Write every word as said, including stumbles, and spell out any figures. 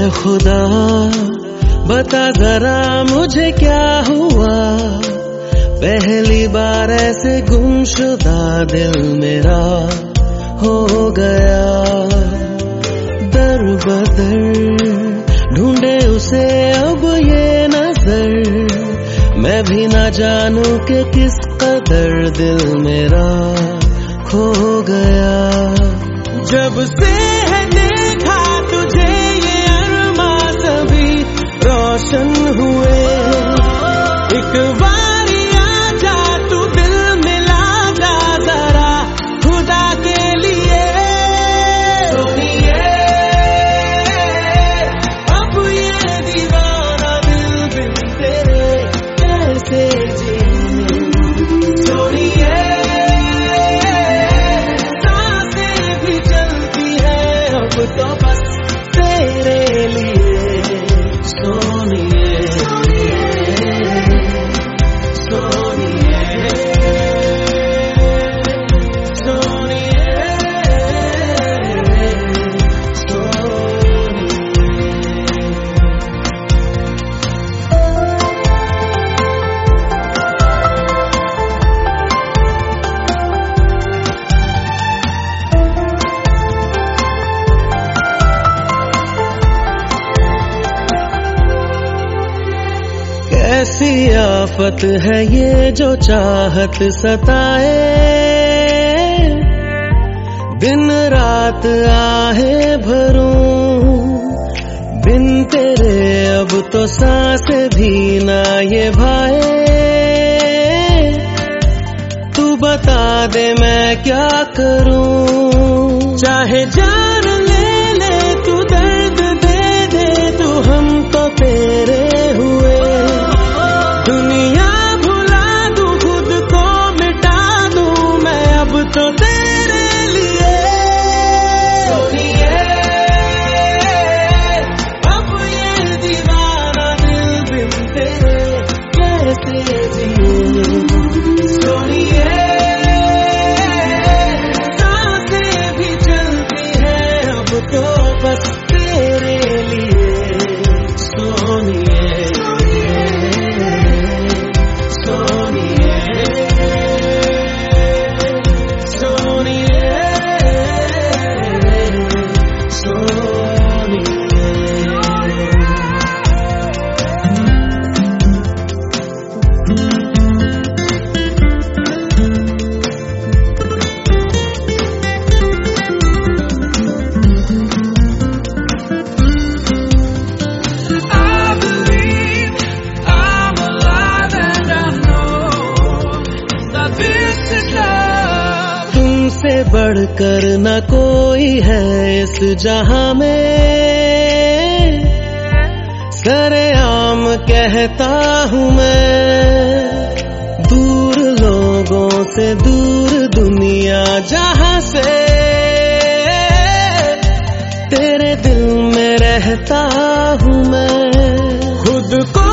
खुदा बता जरा मुझे क्या हुआ, पहली बार ऐसे गुमशुदा दिल मेरा हो गया। दर बदर ढूंढे उसे अब ये नजर, मैं भी ना जानूं कि किस कदर दिल मेरा खो गया। जब से है देखा तुझे ये अरमा सभी रोशन हुए, एक बारी आजा तू दिल मिला जा जरा खुदा के लिए। सोनिए अब ये दीवाना दिल बिन तेरे कैसे जिए। सोनिए सांसें भी चलती है अब तो बस तेरे लिए। सोनिए ऐसी आफत है ये जो चाहत सताए, दिन रात आहे भरूं बिन तेरे अब तो सांसें भी ना ये भाए। तू बता दे मैं क्या करूं, चाहे जान ले ले तू दर्द दे दे तू, हम तो तेरे हुए। दुनिया भुला दूं खुद को मिटा दूं मैं अब तो तेरे लिए। सोनिए अब ये दीवाना दिल बिन तेरे कैसे जिए। सोनिए सांसें भी चलती है अब तो बस तेरे लिए। सोनिए तुमसे बढ़कर न कोई है इस जहां में, सरेआम कहता हूँ मैं। दूर लोगों से दूर दुनिया जहां से, तेरे दिल में रहता हूँ मैं। खुद को